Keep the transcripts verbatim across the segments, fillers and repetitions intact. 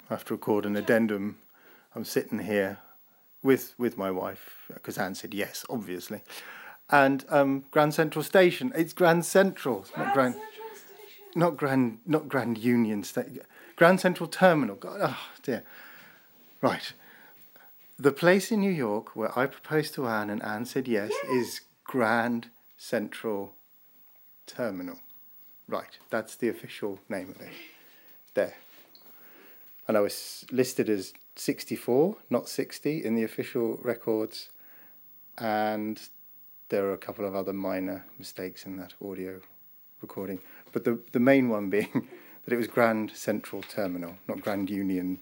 I have to record an addendum. I'm sitting here with with my wife, because Anne said yes, obviously. And um, Grand Central Station. It's Grand Central. It's not Grand, Central Station. Not Grand, not Grand Union Station. Grand Central Terminal. God, oh dear. Right. The place in New York where I proposed to Anne and Anne said yes, yes. is Grand Central Terminal. Right. That's the official name of it. There. And I was listed as sixty-four, not sixty, in the official records. And there are a couple of other minor mistakes in that audio recording. But the, the main one being that it was Grand Central Terminal, not Grand Union.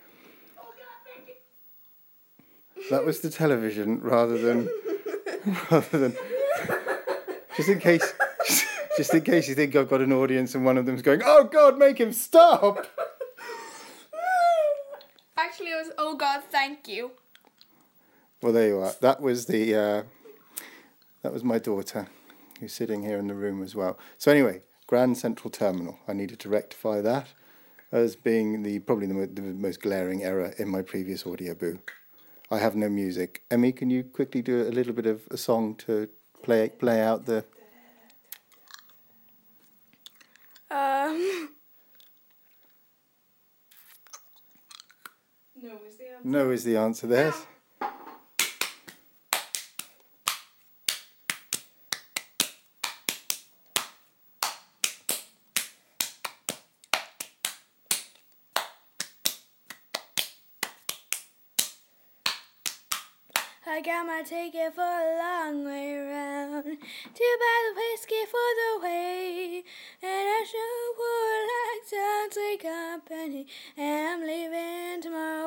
That was the television rather than rather than just in case just, just in case you think I've got an audience and one of them's going, "Oh God, make him stop!" Actually, it was, "Oh God, thank you." Well, there you are. That was the uh, that was my daughter, who's sitting here in the room as well. So anyway, Grand Central Terminal. I needed to rectify that as being the probably the, mo- the most glaring error in my previous audio boo. I have no music. Emmy, can you quickly do a little bit of a song to play play out the... Um... No is the answer. No is the answer, there's... I got my ticket for a long way round to buy the whiskey for the way, and I sure would like to take company, and I'm leaving tomorrow.